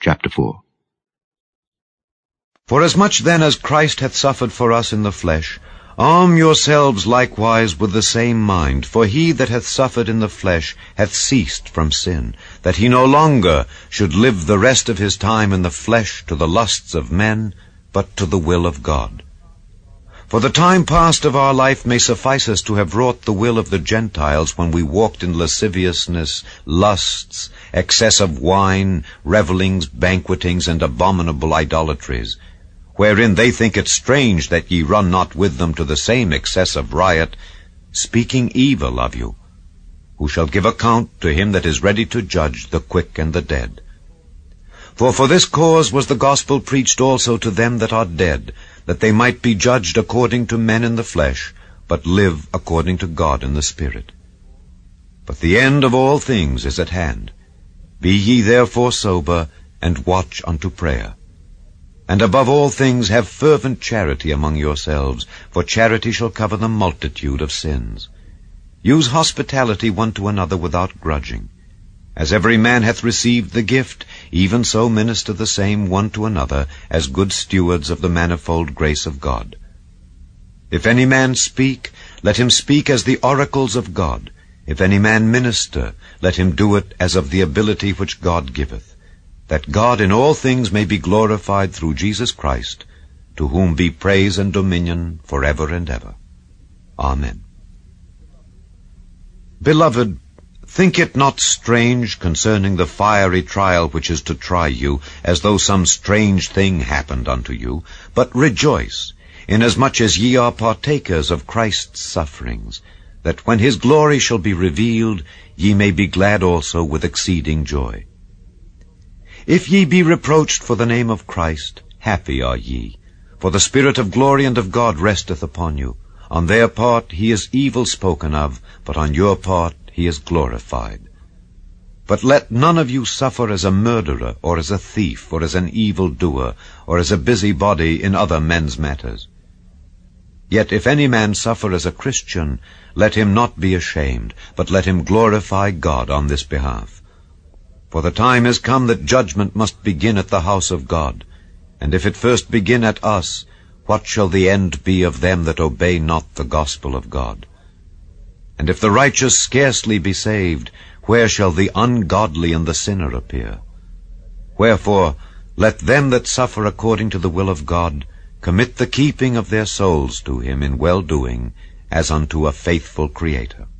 Chapter 4. Forasmuch then as Christ hath suffered for us in the flesh, arm yourselves likewise with the same mind. For he that hath suffered in the flesh hath ceased from sin, that he no longer should live the rest of his time in the flesh to the lusts of men, but to the will of God. For the time past of our life may suffice us to have wrought the will of the Gentiles, when we walked in lasciviousness, lusts, excess of wine, revellings, banquetings, and abominable idolatries, wherein they think it strange that ye run not with them to the same excess of riot, speaking evil of you, who shall give account to him that is ready to judge the quick and the dead. For this cause was the gospel preached also to them that are dead, that they might be judged according to men in the flesh, but live according to God in the Spirit. But the end of all things is at hand. Be ye therefore sober, and watch unto prayer. And above all things have fervent charity among yourselves, for charity shall cover the multitude of sins. Use hospitality one to another without grudging. As every man hath received the gift, even so minister the same one to another, as good stewards of the manifold grace of God. If any man speak, let him speak as the oracles of God. If any man minister, let him do it as of the ability which God giveth, that God in all things may be glorified through Jesus Christ, to whom be praise and dominion for ever and ever. Amen. Beloved, think it not strange concerning the fiery trial which is to try you, as though some strange thing happened unto you, but rejoice, inasmuch as ye are partakers of Christ's sufferings, that when his glory shall be revealed, ye may be glad also with exceeding joy. If ye be reproached for the name of Christ, happy are ye, for the Spirit of glory and of God resteth upon you. On their part he is evil spoken of, but on your part he is glorified. But let none of you suffer as a murderer, or as a thief, or as an evildoer, or as a busybody in other men's matters. Yet if any man suffer as a Christian, let him not be ashamed, but let him glorify God on this behalf. For the time is come that judgment must begin at the house of God. And if it first begin at us, what shall the end be of them that obey not the gospel of God? And if the righteous scarcely be saved, where shall the ungodly and the sinner appear? Wherefore, let them that suffer according to the will of God commit the keeping of their souls to him in well-doing, as unto a faithful Creator.